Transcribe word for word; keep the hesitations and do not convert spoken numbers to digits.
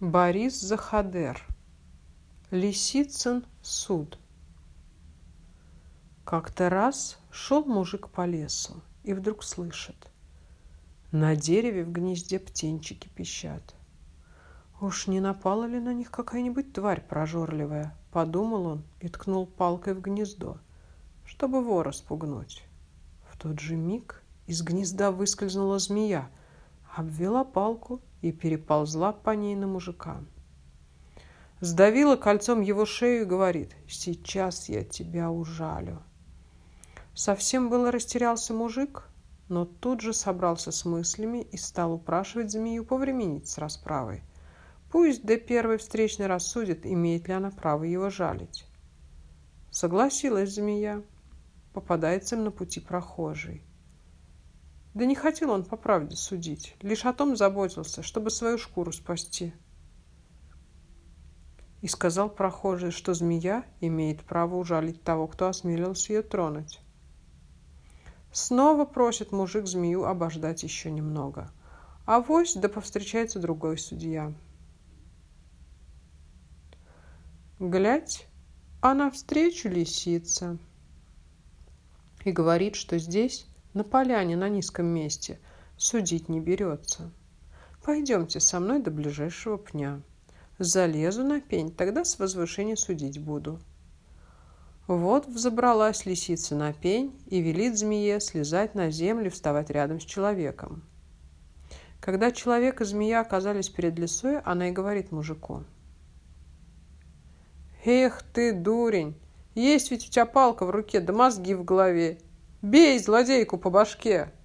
Борис Захадер. Лисицын суд. Как-то раз шел мужик по лесу и вдруг слышит: на дереве в гнезде птенчики пищат. Уж не напала ли на них какая-нибудь тварь прожорливая, подумал он и ткнул палкой в гнездо, чтобы вора спугнуть. В тот же миг из гнезда выскользнула змея, обвела палку и переползла по ней на мужика. Сдавила кольцом его шею и говорит: сейчас я тебя ужалю. Совсем было растерялся мужик, но тут же собрался с мыслями и стал упрашивать змею повременить с расправой. Пусть до первой встречной рассудит, имеет ли она право его жалить. Согласилась змея. Попадается им на пути прохожий. Да не хотел он по правде судить, лишь о том заботился, чтобы свою шкуру спасти. И сказал прохожий, что змея имеет право ужалить того, кто осмелился ее тронуть. Снова просит мужик змею обождать еще немного. Авось да повстречается другой судья. Глядь, а навстречу лисица. И говорит, что здесь, на поляне, на низком месте, судить не берется. Пойдемте со мной до ближайшего пня. Залезу на пень, тогда с возвышения судить буду. Вот взобралась лисица на пень и велит змее слезать на землю и вставать рядом с человеком. Когда человек и змея оказались перед лисой, она и говорит мужику: «Эх ты, дурень, есть ведь у тебя палка в руке, да мозги в голове. Бей злодейку по башке!»